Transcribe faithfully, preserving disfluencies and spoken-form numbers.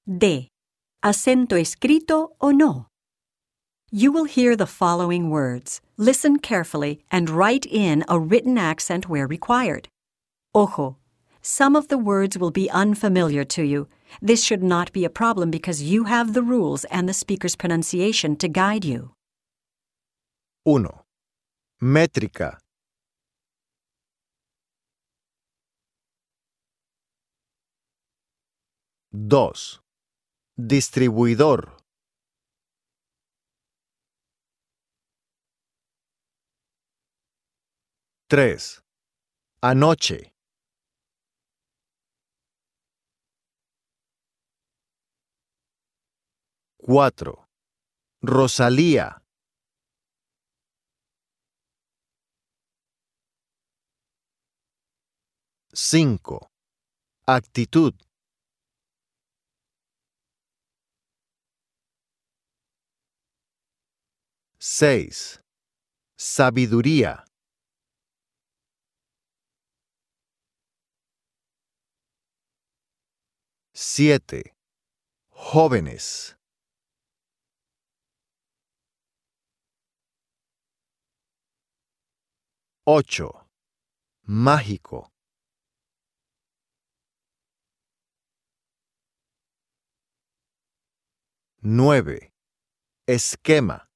D. Acento escrito o no. You will hear the following words. Listen carefully and write in a written accent where required. Ojo. Some of the words will be unfamiliar to you. This should not be a problem because you have the rules and the speaker's pronunciation to guide you. uno. Métrica. dos. Distribuidor. tres. Anoche. cuatro. Rosalía. cinco. Actitud. seis. Sabiduría. siete. Jóvenes. ocho. Mágico. nueve. Esquema.